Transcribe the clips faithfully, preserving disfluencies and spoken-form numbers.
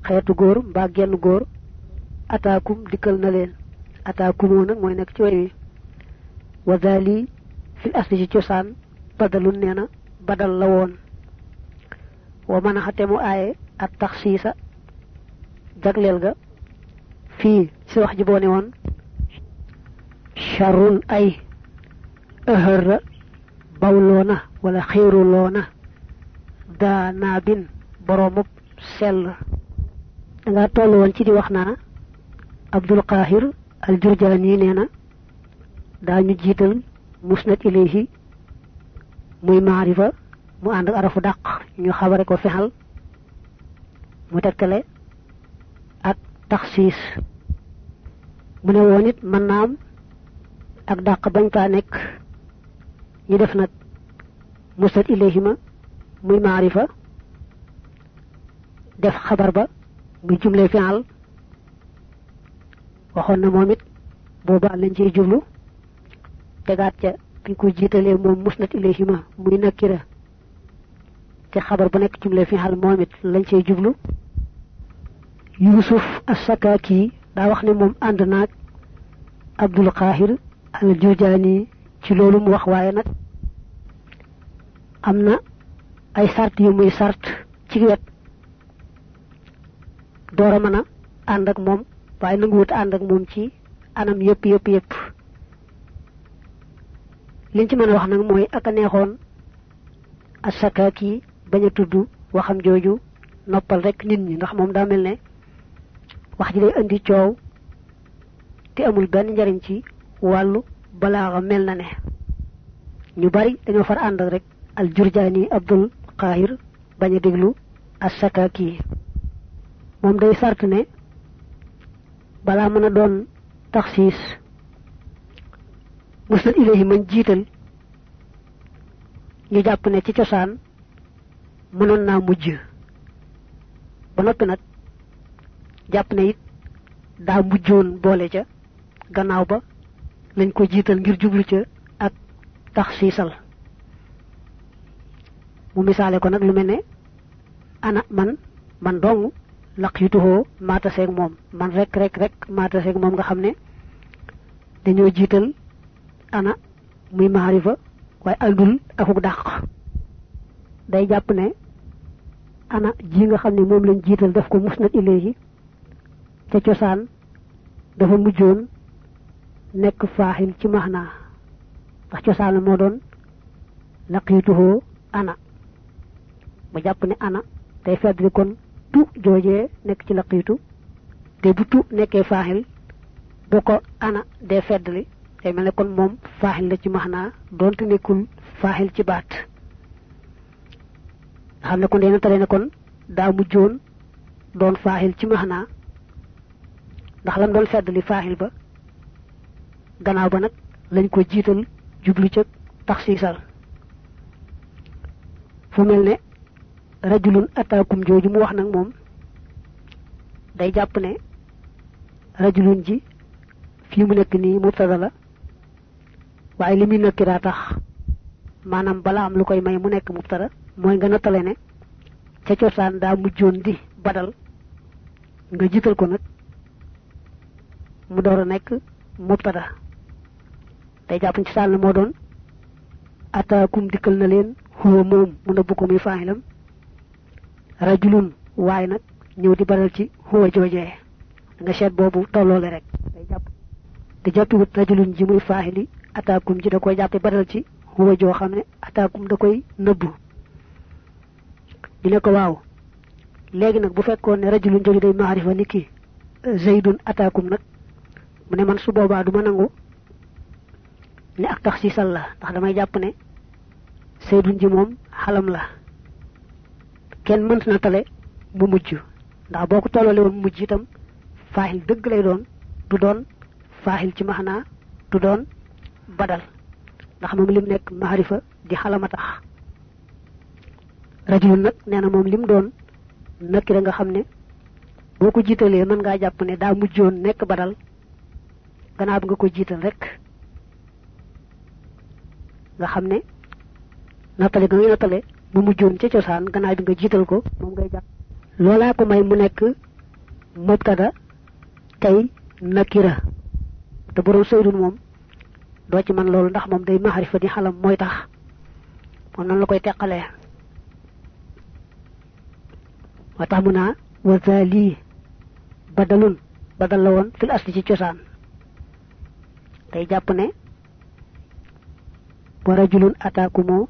xeetu góor mbaa genn góor ataakum dikkal na leen ataakumoo nag mooy nekk ci way wi wa zali fil asli ci cosaan badalun nee na badal la woon wa mën a xate mu aaye at taxsiisa jagleel ga fii ci wax ji boo ne woon charrun ay ëhërra bawloona wala xiiruloona daa naabin boroomub sell danga toll woon ci di wax naa Abdul Qahir al Jurjani nee na daañu jiital musnad ilayhi muy maarifa mu ànd ak arafu dàq ñu xabare ko fexal mu tekkale ak taxsiis mu ne woon it mën naa am ak dàq bañ kaa nekk ñu def nag musnad ilayhi ma muy maarifa def xabar ba muy jumle fi'al waxoon na moom it boobaa lañ ciy jublu tegaat ca bi ko jiitalee moom musnad ilayhi ma muy nakira te xabar bu nekk jumle fi'al moom it lañ ciy jublu Yusuf as-Sakaki daa wax ne moom ànd naag Abdul Qahir al Jurjani ci loolu mu wax waaye nag am na ay sart yu muy sart ci wet door a mën a ànd ak moom waaye nanguwut ànd ak moom ci anam yëpp yëpp yëpp liñ ci mën a wax nag mooy ak a neexoon as-Sakaki bañ a tudd waxam jooju noppal rek nit ñi ndax moom daa mel ne wax ji day indi coow te amul benn njariñ ci wàllu balaaxa mel na ne ñu bari dañoo far ànd ak rek al Jurjani Abdul Qahir bañ a déglu as-Sakaki moom day sart ne balaa mën a doon taxsiis musnad ilayhi mañ jiital ñu jàpp ne ci cosaan mënoon naa mujj ba noppi nag jàpp ne it daa mujjoon boole ca gannaaw ba lañ ko jiital ngir jublu ca ak taxsiisal mu misaale ko nag lu mel ne ana man man dong laqituhoo maata seeg moom man rek rek rek maata seeg moom nga xam ne dañoo jiital ana muy maarifa waaye aldul akuk dàq day jàpp ne ana ji nga xam ne moom lañ jiital def ko musnad ilayhi ca cosaan dafa mujjoon nekk faaxil ci maxnaa ndax cosaan la moo doon laqituhoo ana mu jàpp ne ana day feddli kon tu joojee nekk ci laqiitu te bu tu nekkee faaxil bu ko ana dee feddli day mel ne kon moom faaxil la ci maxnaa doonte nekkul faaxil ci baat xam ne kon dee na tare ne kon daa mujjoon doon faaxil ci maxnaa ndax lam doon feddli faaxil ba gannaaw ba nag lañ ko jiital jublu ca taxsiisal fu mel ne rajulun ataakum jooju mu wax nag moom day jàpp ne rajulun ji fii mu nekk nii mubtada la waaye li muy nakkiraa tax maanaam balaa am lu koy may mu nekk mubtada mooy nga nattale ne ca cosaan daa mujjoon di badal nga jiital ko nag mu door a nekk mubtada day jàpp ci sànn moo doon ataakum dikkal na leen huwa moom mu nëbb ko muy faaxilam rajulun waaye nag ñëw di baral ci huwa joojee nga seet boobu tolloole rek day jàpp te jàppiwut rajulun ji muy faaxili ataakum ji da koy jàppe baral ci huwa joo xam ne ataakum da koy nëbbu ñu ne ko waaw léegi nag bu fekkoon ne rajulun jooju day maarifa ni ki zaydun ataakum nag mu ne man su boobaa du ma nangu ne ak taxsiisal la ndax damay jàpp ne zaydun ji moom xalam la kenn mënt na tale mu mujj ndax boo ko tollale woon mujj itam faaxil dëgg lay doon du doon faaxil ci maxnaa du doon badal ndax moom lim nekk maarifa di xalama tax rajulun nag nee na moom lim doon nakira nga xam ne boo ko jiitalee mën ngaa jàpp ne daa mujjoon nekk badal gannaaw bi nga ko jiital rek nga xam ne nattale ga ngay nattale mu mujjoon ca cosaan gannaaw bi nga jiital ko moom ngay jàpp loolaa ko may mu nekk mubtada tay nakira te borom saydun mom do ci man lolu ndax mom day mahrifa di xalam moy tax mom nan la koy tekkale wa tax muna wa zali badalun badal la won fil asli ci ciosan tay japp ne wa rajulun ataakumu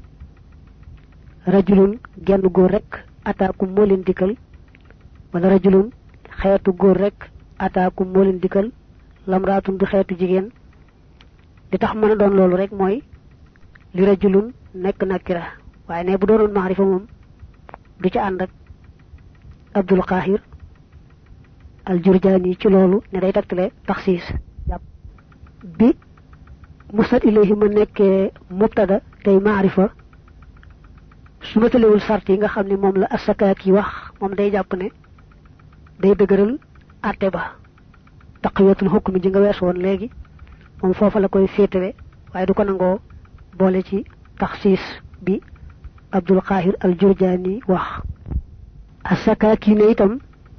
rajulun genn goor rek ataakum mo len dikal wala rajulun xeetu goor rek ataakum mo len dikal lamraatun du xeetu jigen di tax mëna doon loolu rek mooy li rajulun nekk nakira waaye ne bu doonoon maarifa moom du ci ànd ak abdul qahir al jurjani ci loolu ne day taktale taxsis bi musnad ilayhi ma nekkee mubtada tay maarifa suma talewul sart yi nga xam ne moom la asakaaki wax moom day jàpp ne day dëgëral àtte ba taqwiyatul hukmi ji nga wees woon léegi moom foofa la koy féetale waaye du ko nangoo boole ci taxsis bi abdul qahir al jurjani wax asakaaki ne itam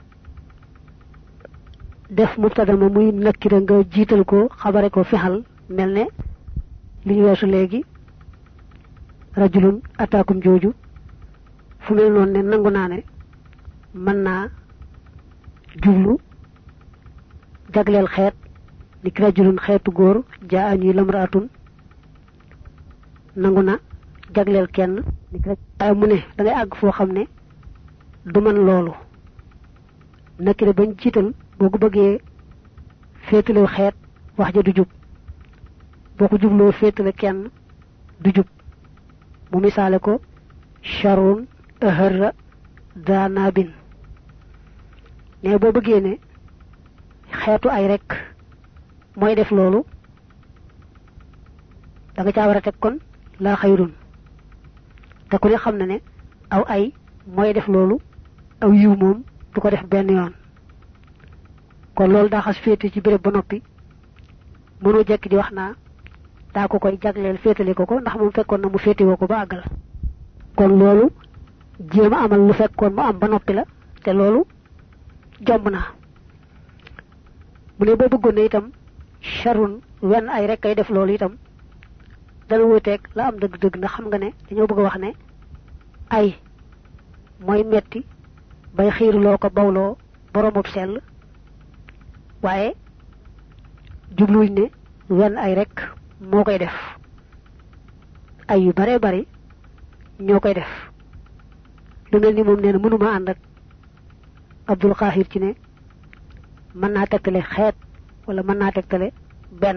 def mubtada ma muy nakira nga jiital ko xabare ko fixal melne li ñu weesu léegi rajulun ataakum jooju fu mel noonu ne nangu naa ne mën naa jublu jagleel xeet ni rajulun xeetu góor jaa ñuy lamraatun nangu na jagleel kenn ni ay mu ne da ngay àgg foo xam ne du man loolu nakira bañ jiital boo ko bëggee féetale xeet wax ja du jub boo ko jubloo féetale kenn du jub mu misaale ko sharun aharra danabin ne boo bëggee ne xeetu ay rek mooy def loolu da nga caa war a teg kon laa xayrun te ku ne xam na ne aw ay mooy def loolu aw yiw moom du ko def benn yoon kon loolu daa xas féete ci béréb ba noppi mënoo jekk di wax naa daa ko koy jagleel féetale ko ko ndax moom fekkoon na mu féete woo ko ba àggal kon loolu jéem a amal lu fekkoon mu am ba noppi la te loolu jomb na mu ne boo bëggoon ne itam sharun wenn ay rek kay def loolu itam dana wuteeg la am dëgg-dëgg ndax xam nga ne dañoo bëgg a wax ne ay mooy metti bay xiiruloo ko bawloo boromub sell waaye jubluñ ne wenn ay rek moo koy def ay yu bare bari ñoo koy def lu mel ni moom nee na mënuma ànd ak abdul qahir ci ne mën naa tegtale xeet wala mën naa tegtale benn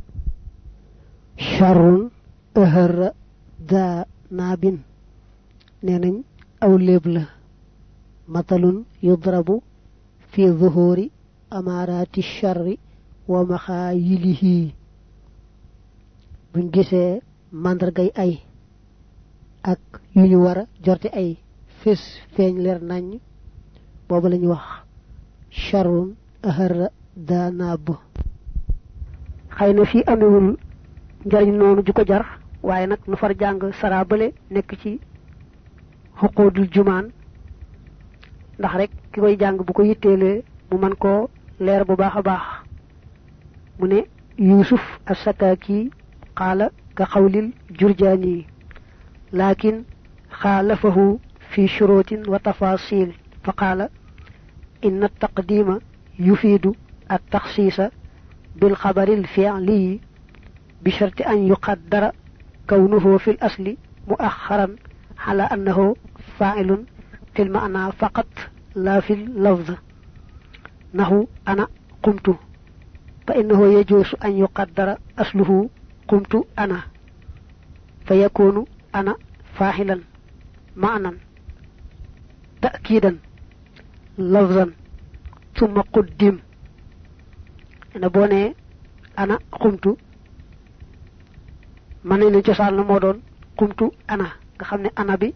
sharrun ahara da naabin nee nañ aw léeb la matalun yudrabu fi zuhuri amarati sharri wa maxaayilihi buñ gisee mandargay ay ak yu ñu war a jorte ay fés feeñ leer nañ boobu lañu wax sharrun ahara da naab xëy na fii amewul njariñ noonu ju ko jar waaye nag nu far jàng sarabale nekk ci xuqudul jumaan ndax rek ki koy jàng bu ko yitteelee mu man koo leer bu baax a baax mu ne yusuf as-sakaki qaala ka xawlil jurjaani lakin xaalafahu fi shurutin wa tafasil fa qaala inna taqdima yufiidu at-taxsiisa bil xabaril fi'li bi sharti an yuqaddara kawnuhu fil asli muaxaran ala annahu fa'ilun fil ma'na faqat la fil lafz nahu ana qumtu fa innahu yajuzu an yuqaddara asluhu qumtu ana fayakunu ana fa'ilan ma'nan ta'kidan lafzan thumma quddim ana boné ana qumtu mané ni ciosal na mo doon qumtu ana nga xamné ana bi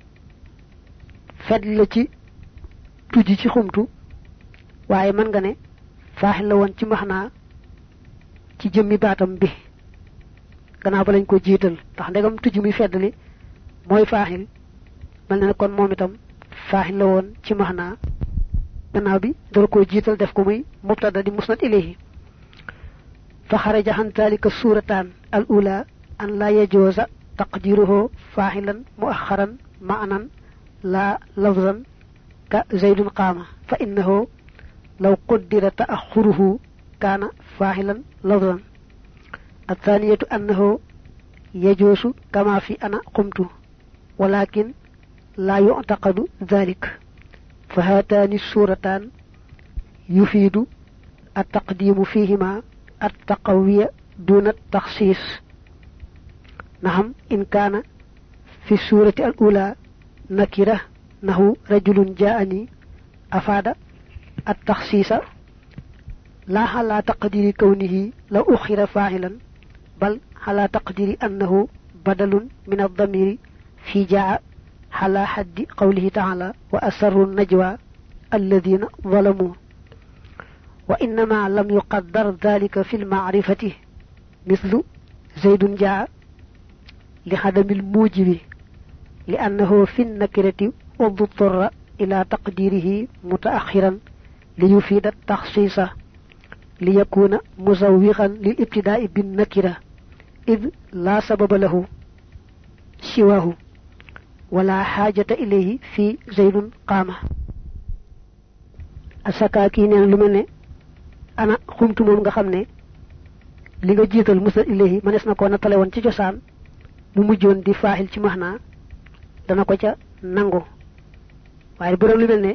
fed la ci tuji ci xumtu waye man nga né faaxil la won ci maxna ci jëmmi batam bi gannaaw ba lañ ko jiital tax ndegam tuji muy feddali moy faaxil mel na kon moom itam faaxil la won ci maxna gannaaw bi dal ko jiital def ko muy mubtada di musnad ilayhi fa xaraja an dalika suratan al ula an la yajuza taqdiruhu fa'ilan muakharan ma'nan la lafzan ka zaydun qama fa innahu law qaddara ta'akhuruhu kana fa'ilan lafzan الثانية أنه يجوز كما في أنا قمت ولكن لا يعتقد ذلك فهاتان السورتان يفيد التقديم فيهما التقوية دون التخصيص نعم إن كان في السورة الأولى نكرة نحو رجل جاءني أفاد التخصيص لا على تقدير كونه لو أخر فاعلا بل على تقدير أنه بدل من الضمير في جاء على حد قوله تعالى وأسروا النجوى الذين ظلموا وإنما لم يقدر ذلك في المعرفة مثل زيد جاء لعدم الموجب لأنه في النكرة واضطر إلى تقديره متأخرا ليفيد التخصيص ليكون مزوغا للابتداء بالنكرة إذ لا سبب له سواه ولا حاجة إليه في زيد قامة السكاكين لمن أنا قمت موم nga xamne li nga jital musal ilayhi manes na ko natale won ci ciosan mu mujjon di fahil ci mahna dana ko ca nango waye bu lu melne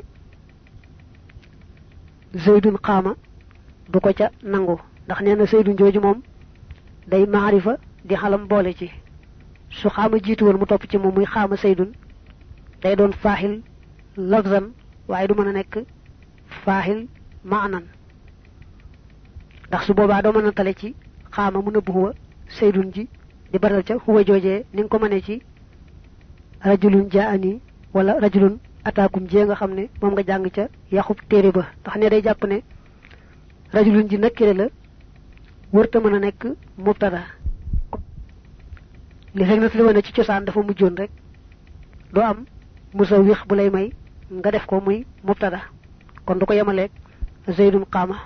zaydun qama du ko ca nango ndax neena zaydun joju mom day maarifa di xalam boole ci su xama jitu won mu top ci mom muy xama zaydun day don fahil lafzan waye du mëna nek fahil ma'nan ndax su boba do mëna tale ci xama mu neub huwa zaydun ji di baral ca huwa jojé ni ko mané ci rajulun jaani wala rajulun ataakum je nga xamne mom nga jang ca yaxub téré ba tax ne day japp ne rajulun ji nakire la wërta mëna nek mubtada li rek na li wone ci ciosan dafa mujjoon rek do am musawwix bu lay may nga def ko muy mubtada kon du ko yemaleek zaydun qama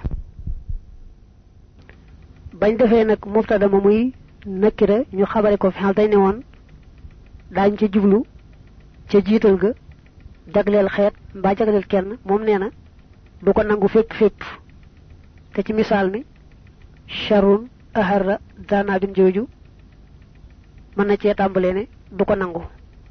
bañ defé nak mubtada ma muy nakira ñu xabaré ko fi xal tay néwon dañ ci jublu ci jital ga jaglel xet mba jaglel kenn mom neena du ko nangu fépp fépp te ci misal mi sharun aharra dana bin joju man na ci tambalé né du ko nangu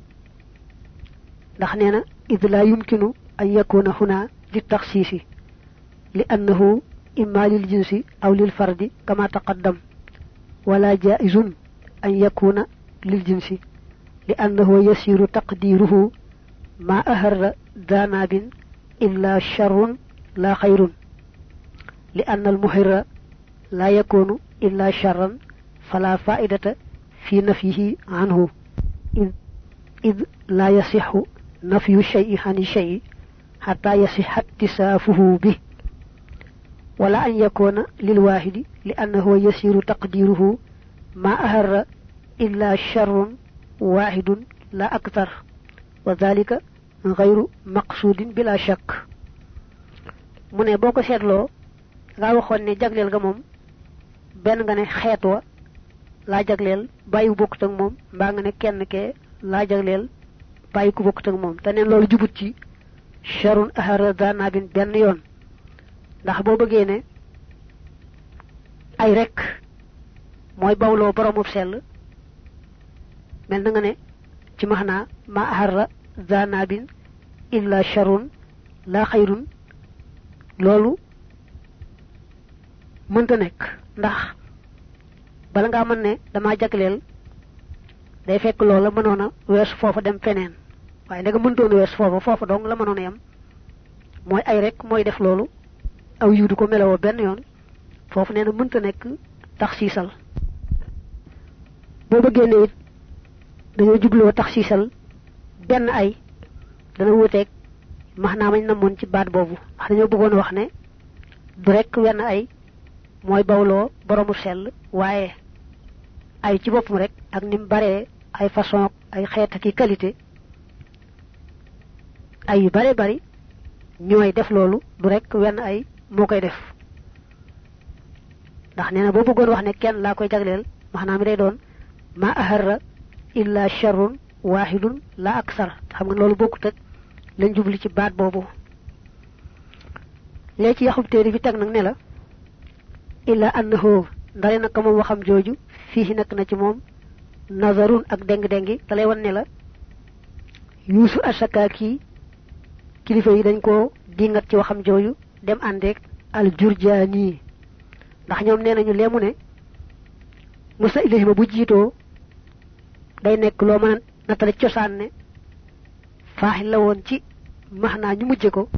ndax neena id la yumkinu an yakuna huna li takhsisi li annahu imma lil jinsi aw lil fardi kama taqaddam wala jaizun an yakuna lil jinsi li annahu yasiru taqdiruhu ma aharra dana bin illa sharrun la khairun li anna al muhirra لا يكون إلا شرا فلا فائدة في نفيه عنه إذ, إذ لا يصح نفي الشيء عن الشيء حتى يصح اتصافه به ولا أن يكون للواحد لأنه يسير تقديره ما أهر إلا شر واحد لا أكثر وذلك غير مقصود بلا شك من بوكو سيتلو nga waxon ne jaglel ga mom ben nga ne xéto la jaglel bayu bokut ak mom ba nga ne kenn ke la jaglel bayu ku bokut ak mom tanen lolu jubut ci sharun aharadana bin ben yoon ndax bo bëgge ne ay rek moy bawlo boromub sel mel nga ne ci mahna ma aharra zanabin illa sharun la khairun lolu mënta nek ndax bala nga mën ne dama jagleel day fekk loola mënoona wees foofu dem feneen waaye ndega mëntoon wees foofu foofu dong la mënoona yam mooy ay rek mooy def loolu aw yiw du ko melawoo benn yoon foofu nee na mënta nekk tax siisal boo bëggee ne it dañoo jubloo tax siisal benn ay dana wuteeg max naa mañ namoon ci baat boobu ndax dañoo bëggoon wax ne du rek wenn ay moy bawlo boromu sel waye ay ci bopum rek ak nim bare ay façon ay xéet ak qualité ay yu bare bari ñoy def lolu du rek wenn ay mo koy def ndax neena bo bëggoon wax ne kenn la koy jagleel maanaam day doon ma aharra illa sharrun wahidun la aksar xam nga lolu bokku tak lañ jubli ci baat bobu lé ci yaxub téere bi tag nak ne la illa annahu ndare nak mom waxam joju fihi nak na ci mom nazarun ak deng dengi dalay won ne la yusu ashakaki kilifa yi dañ ko dingat ci waxam joju dem andek al jurjani ndax ñom nenañu lemu ne musa ilayhima bu jito day nek lo man natale ciosan ne fahil la won ci mahna ñu mujjé ko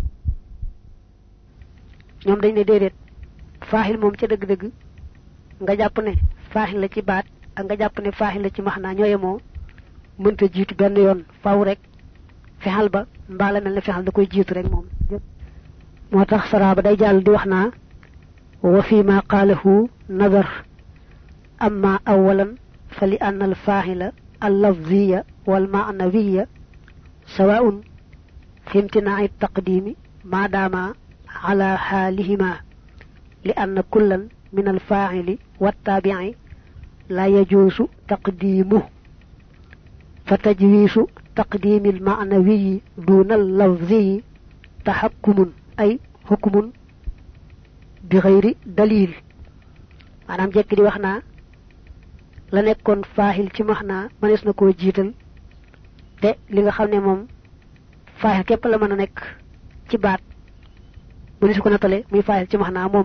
ñom dañ ne dedet fahil mom ci deug deug nga japp ne fahil la ci baat ak nga japp ne fahil la ci mahna ñoyemo mënta jitu ben yoon faaw rek fexal ba mbala melni fexal da koy jitu rek mom motax saraba day jall di waxna wa fi ma qalahu nazar amma awalan fali anna al fahila al lafziyya wal ma'nawiyya sawa'un fi imtina'i at taqdim ma dama على حالهما لأن كلا من الفاعل والتابع لا يجوز تقديمه فتجويز تقديم المعنوي دون اللفظي تحكم أي حكم بغير دليل أنا جيك دي وخنا لا نيكون فاعل ci maxna manes nako jital te li nga xamne mom faaxil képp la mëna nek ci baat bu ni su ko natale muy fayal ci maxna mom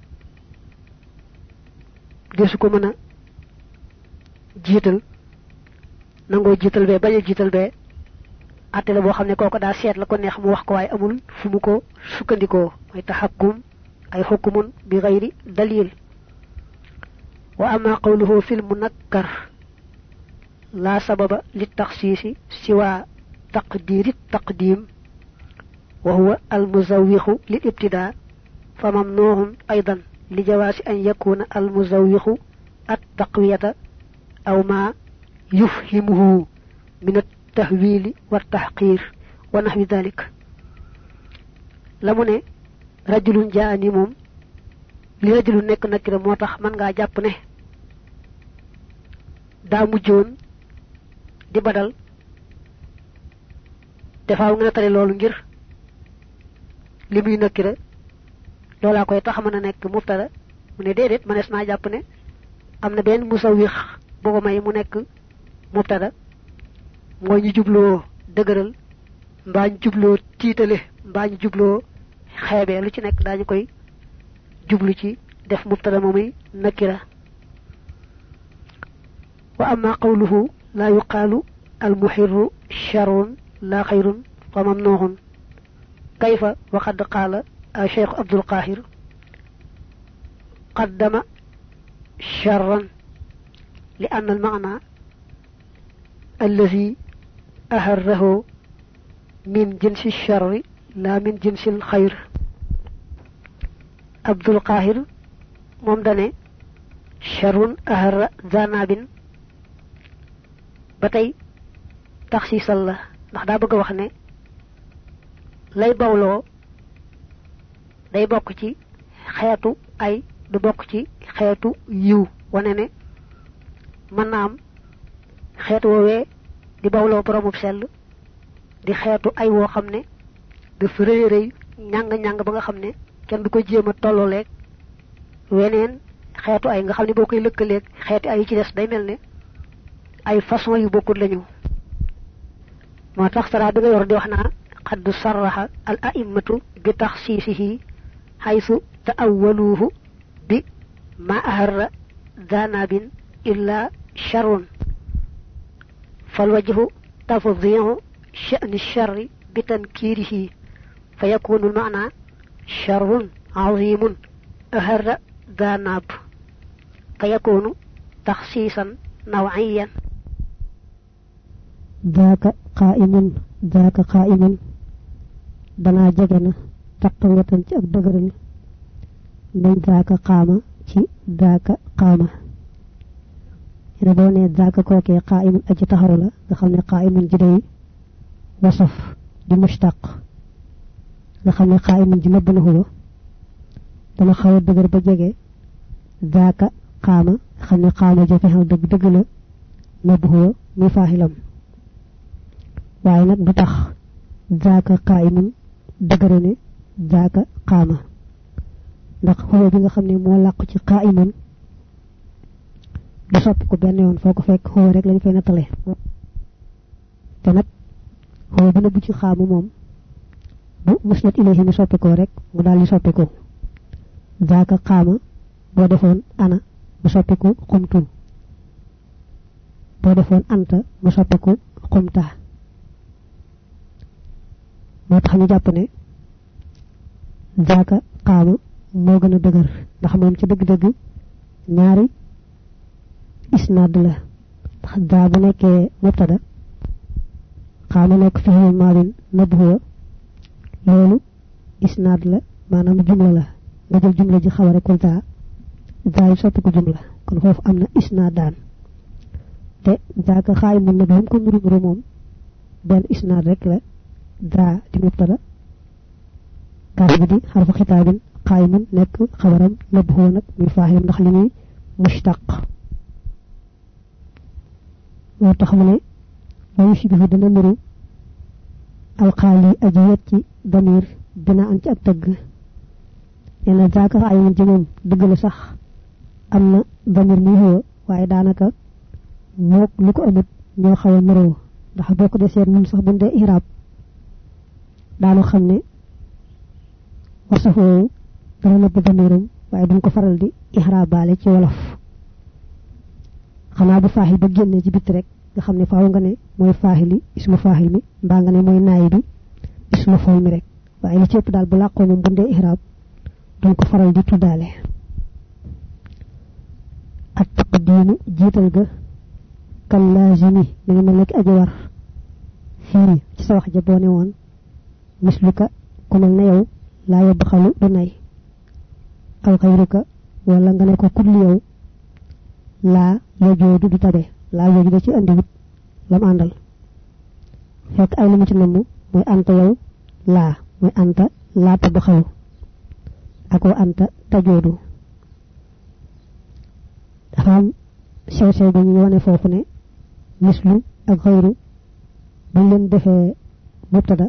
desu ko mëna jital nango jital be baña jital be atté la bo xamné koko da sét la ko neex mu wax ko way amul fu mu ko sukkandiko ay tahakkum ay hukumun bi ghayri dalil wa amma qawluhu fil munakkar la sababa lit takhsis siwa taqdir at taqdim وهو المزوخ للابتداء فممنوع أيضا لجواز أن يكون المزوخ التقوية أو ما يفهمه من التهويل والتحقير ونحو ذلك لمن رجل جاءني موم لرجل نك نكر موتاخ من nga japp ne da mujjoon di badal defaaw nga tare lolu ngir limuy nakira lola koy tax mëna nek mubtada mu ne dedet manes na japp ne amna ben musawwix bu ko may mu nek mubtada moy ñu jublo deugeral mba ñu jublo titale mba ñu jublo xébé lu ci nek dañu koy jublu ci def mubtada momuy nakira wa amma qawluhu la yuqalu al muhirru sharrun la khairun fa mamnuhun كيف وقد قال الشيخ عبد القاهر قدم شرا لأن المعنى الذي أهره من جنس الشر لا من جنس الخير عبد القاهر ممدني شر أهر ذناب بتي تخصيص الله نخدا بغا وخني lay bawlo day bok ci xéetu ay du bok ci xéetu yiw woné né manam xéetu wowe di bawlo borom sel di xéetu ay wo xamné de frey reuy ñang ñang ba nga xamné kenn du ko jema tollolé wenen xéetu ay nga xamné bokay lekkalé xéeti ay ci dess day melné ay façon yu bokul lañu motax sara da nga yor di waxna قد صرح الأئمة بتخصيصه حيث تأولوه بما أهر ذنب إلا شر فالوجه تفضيع شأن الشر بتنكيره فيكون المعنى شر عظيم أهر ذنب فيكون تخصيصا نوعيا ذاك قائم ذاك قائم dana jegena taqwatan ci ak deugural nañ zaaka qama ci zaaka qama ina bo ne zaaka ko ke qa'imun aji taxaw la nga xamne qa'imun ji day wasaf di mushtaq nga xam ne qaa'imun ji nëbb na huwa dana xaw a dëgër ba jege zaaka qaama xam ne qaama ja fexal dëgg dëgg la nëbb huwa muy faaxilam waaye nag du tax zaaka qaa'imun dëgëre ne zaaka qaama ndax huwa bi nga xam ne moo làqu ci qaa'imun du soppi ko benn yoon foo ko fekk huwa rek lañ fay nattale te nag huwa bi nëbb ci xaamu moom bu musnad ilayhi mi soppi ko rek mu daal di soppi ko zaaka qaama boo defoon ana mu soppi ko xumtu boo defoon anta mu soppi ko xumta moo tax ñu jàpp ne zaaka qaama moo gën a dëgër ndax moom ci dëgg-dëgg ñaari isnaad la ndax daa bu nekkee mubtada qaama nekk fi'il maadin nëbb huwa loolu isnaad la maanaam jumla la nga jël jumla ji xaw a rek daa daa yi soppi ko jumla kon foofu am na isnaadaan te zaaka qaa'imun nag lu mu ko nuru nuru moom benn isnaad rek la daa di mubtada kaaf bi di xarfu xitaabin qaa'imun nekk xabaram nëbb huwa nag muy faaxilam ndax li muy mushtaq moo tax mu ne wayu si bifu dana nuru alxaali aji wet ci damir dina am ci ak tëgg nee na zaaka qaa'imun ci moom dëgg la sax am na damir muy huwa waaye daanaka mook lu ko amut ñoo xaw a nuroo ndax boo ko dee seet ñun sax buñ dee ihraab daanu xam ne wasafoo dana nëbb damiram waaye duñ ko faral di ihraabaale ci wolof xanaa bu faaxil ba génnee ci bitti rek nga xam ne faaw nga ne mooy faaxili ismu faaxil mi mbaa nga ne mooy naay bi ismu fool mi rek waaye li ci ëpp daal bu làqoo moom bu dee ihraab duñ ko faral di tuddaale at taqdiimu jiital ga kal laazimi mi ngi mel nekk aji war fii ci sa wax ja boo ne woon misluka ku mel ne yow laa yóbbu xalu du nay aw xayruka wala nga ne ko kulli yow laa yojoodu du tabe laa yooju da ci andiwut lam àndal fekk ay lu mu ci namm mooy anta yow laa mooy anta laa tabb xalu ak wa anta tajoodu dafa am sew sew ba ñu wane foofu ne mislu ak xayru buñ leen defee mubtada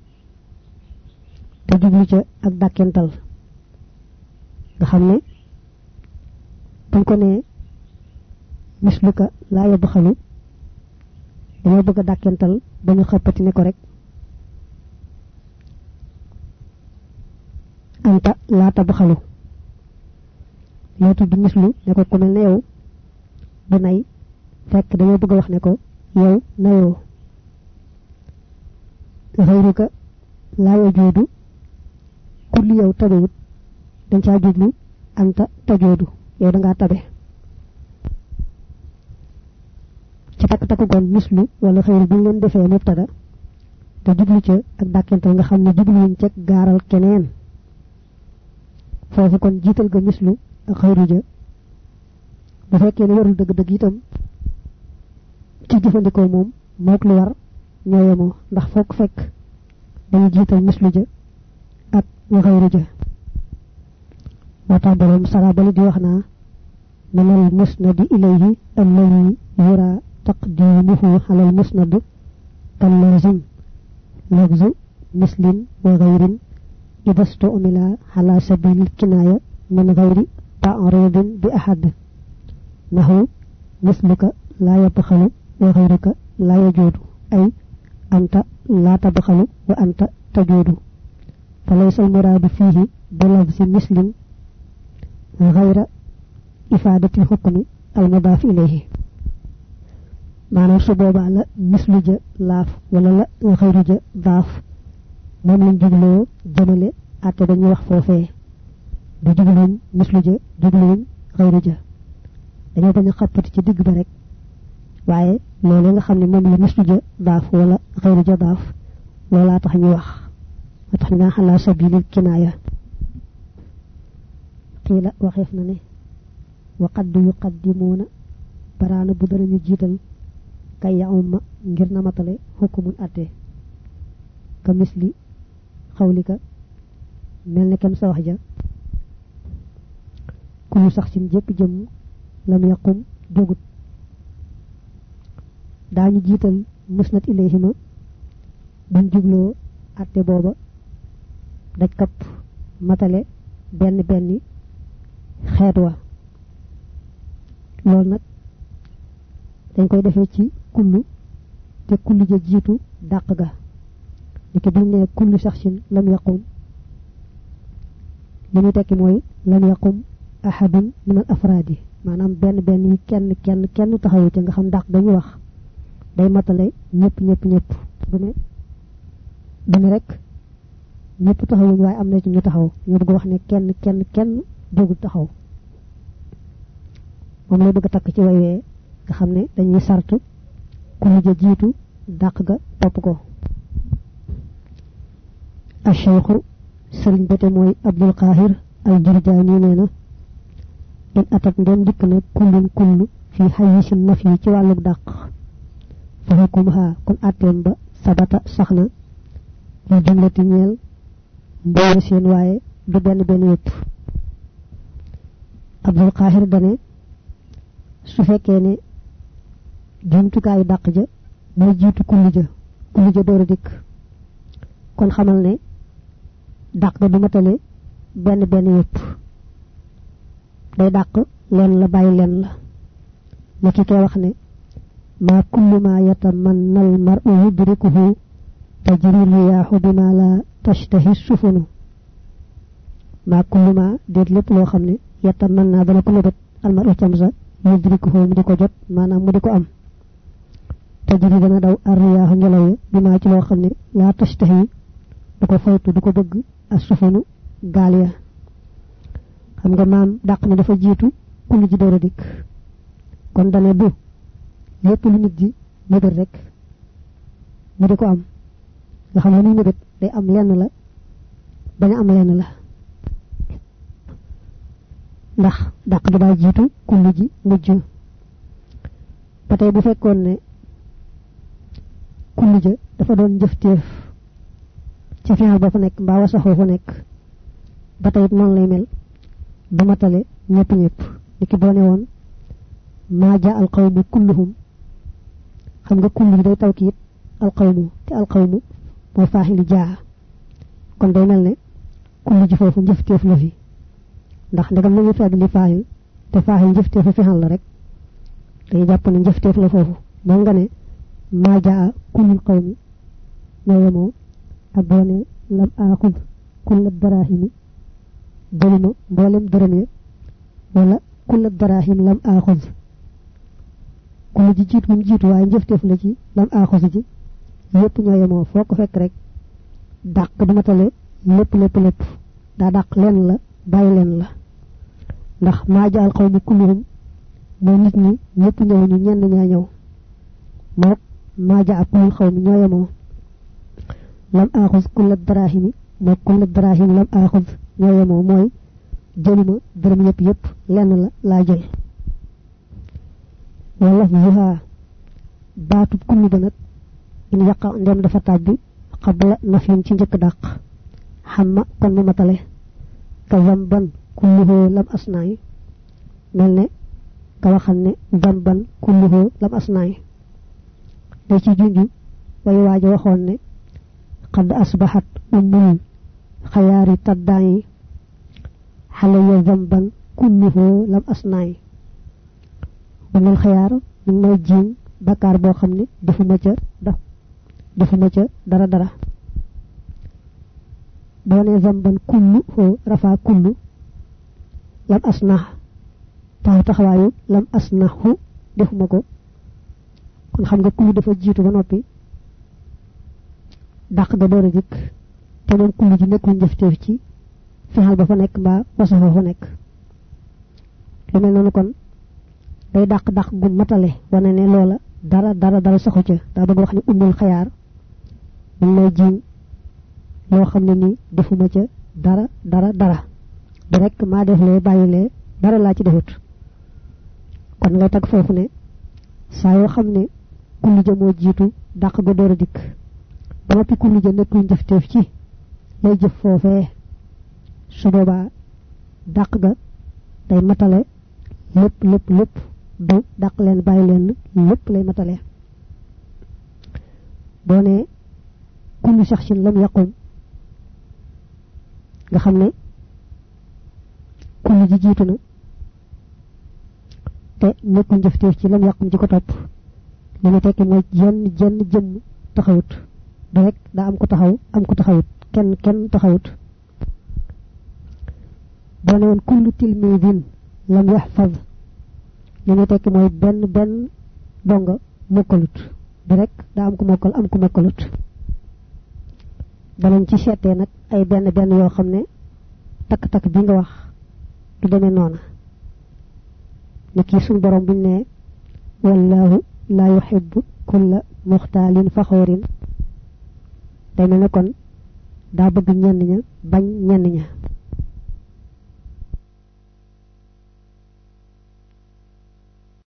te jublu ca ak dàkkental nga xam ne buñ ko nee misluka laa yóbbu xalu dañoo bëgg a dàkkental ba ñu xëppati ne ko rek anta laa tabb xalu yoo tudd mislu ne ko ku mel ne yow du nay fekk dañoo bëgg a wax ne ko yow nayoo xayruka laa yojoodu kulli yow tabewut dañ caa jublu anta tajoodu yow da ngaa tabe ci takk takk gon mislu wala xëyru buñ leen defee mubtada te jublu ca ak dàkkental nga xam ne jubluwuñ ca gaaral keneen foofu kon jiital ga mislu ak xëyru ja bu fekkee ne warul dëgg-dëgg itam ci jëfandikoo moom mook lu war ñoo yemoo ndax foog fekk dañu jiital mislu ja ak wa xëyru ja moo tax borom sarabali di wax naa min al musnadi ilayhi alladi yura taqdimuhu ala al musnad kal lazim lafzu mislin wa ghayrin idha stu'mila ala sabil al kinaya min ghayri ta'ridin bi ahad nahu misluka la yabkhalu wa ghayruka la yajudu ay anta la tabkhalu wa anta tajudu falaysa al murad fihi bi lafzi mislin غير إفادة الحكم المضاف إليه معنى سبوبا لا مثل جا لاف ولا لا غير جا ضاف moom lañ jubloo jëmale atte dañuy wax foofee du jubluñ mislu ja jubluñ xayru ja dañoo bañ a xappati ci digg ba rek waaye loolu nga xam ne moom la mislu ja daaf wala xayru ja daaf loolaa tax ñu wax moo tax nga xalaa sabilil kinaaya qiila waxeef na ne wa qad yuqaddimuuna baraana bu danañu jiital kay yaumma ngir na matale xukumul atte ka misli xawlika melni kem sa wax ja kullu shakhsin jep jëm lam yaqum dogut dañu jital musnad ilayhima buñ jublo atté boba daj kap matale benn benn xeet wa lool nak dañ koy defé ci kullu te kullu ja jitu dàq ga niki buñ ne kullu shakhsin lam yaqum limu tekki moy lam yaqum ahadun min al afradi manam benn benn yi kenn kenn kenn taxawu ci nga xam dàq dañu wax day matale ñepp ñepp ñepp bu ne bu ne rek ñepp taxawu way am na ci ñu taxaw ñu bëgg wax ne kenn kenn kenn dogu taxaw mom lay bëgg tak ci wayé nga xamné dañuy sartu ku ñu jitu dàq ga top ko الشيخ سرين بيتي موي عبد القاهر الجرجاني نينا ان اتت ndem dik na kullun kullu fi hayyish nafi ci walu dàq fa hukumha kon atem ba sabata saxna ñu jumlati ñeel mboole seen waaye du benn benn yépp abdul qahir dane su fekkee ne jumtukaayu dàq ja mooy jiitu kulli ja kulli ja door a dikk kon xamal ne dàq ga du matale benn benn yépp day dàq leen la bàyyi leen la ma ki koy wax ne ma kullu ma yatamanna al mar'u yudrikuhu tajri riyahu bima la tashtahi sufunu ma kullu ma deet lépp loo xam ne yatamanna dana ko lebet al mar'u camsa yudrikuhu mu di ko jot maanaam mu di ko am tajri dana daw ar riyahu ngelaw bima ci loo xam ne la tashtahi du ko faytu du ko bëgg as sufunu gaal ya xam nga maam dàq na dafa jiitu kullu ji doora dikk kon dane bu lépp lu nit ji mëbët rek mu di ko am nga xam ne lu mëbët day am lenn la bañ am lenn la ndax dàq gi daa jiitu kullu ji mujj ba tey bu fekkoon ne kullu ja dafa doon jëfteef ci fi'al ba fa nekk mbaa wasaxoo fa nekk ba tey noonu lay mel du matale ñepp ñepp niki bo neewon ma ja al qawmu kulluhum xam nga kullu day tawkit al qawmu te al qawmu mo fa'il ja kon day melne kullu ji fofu jëfteef la fi ndax ndagam lañu fedd li fa'il te fa'il jëfteef fi hal la rek day japp ne jëfteef la fofu mo nga ne ma ja kullu qawmi ñayamo ak bo ne lam akhud kullu darahimi dolima mbolem dërëm ya wala kullu darahim lam akhuz kullu ji jitu mum jitu way njëftef la ci lam akhuz ji yépp ñoo yemo foko fekk rek dàq du matale lépp lépp lépp da dàq leen la bàyyi leen la ndax ma jaal qawmi kulluhum mo nit ñi ñëpp ñëw ñu ñenn ñaa ñëw mo ma jaa kullu qawmi ñoo yemo lam akhuz kullu darahim mo kullu darahim lam akhuz ñoy mo moy jëluma dërëm yépp yépp lenn la la jël wala yuha baatu kullu ba nak in yaqa ndem dafa tabbi qabla nafin ci njëkk dàq xamma kon mu matale ka zamban kulluhu lam asnaay melne ka waxal ne zamban kulluhu lam asnaay day ci junju way waaja waxoon ne qad asbahat ummul khayari taddayi halaya zamban kulluhu lam asnaay umul khayar ñu may jiin bakar bo xamne defuma ca daf defuma ca dara dara bo ne zamban kulluhu rafa kullu lam asnah taw taxawayu lam asnahu defuma ko kon xam nga kullu dafa jitu ba nopi dak da doora dik te mom kullu ji nekkul njëfteef ci fexal ba fa nekk mbaa wasafa fa nekk lu mel noonu kon day dàq dàq gu matale wane ne loola dara dara dara saxu ca daa bëgg wax ni umul xayaar dañ may jiñ loo xam ne ni defuma ca dara dara dara du rek maa def lee bàyyilee dara laa ci defut kon ngay tag foofu ne saa yoo xam ne kullu ja moo jiitu dàq ga door a dikk ba noppi kullu ja nekkul njëfteef ci lay jëf foofee su boobaa dàq ga day matale lépp lépp lépp du dàq leen bàyyi leen lépp lay matale boo ne kullu shakhsin lam yaqum nga xam ne kullu ji jiitu na te nekkul jëfteef ci lam yaqum ji ko topp li mu tekki mooy jenn jenn jëmm taxawut du rek daa am ko taxaw am ko taxawut kenn kenn taxawut boo ne woon kullu tilmidin lam yaxfaz li mu tekki mooy benn benn donga mokkalut du rek daa am ko mokkal am ko mokkalut danañ ci seetee nag ay benn benn yoo xam ne takk-takk bi nga wax du demee noona ne kii suñ borom buñ ne wallahu la yuhibbu kulla muxtaalin faxoorin day mel ne kon daa bëgg ñenn ña bañ ñenn ña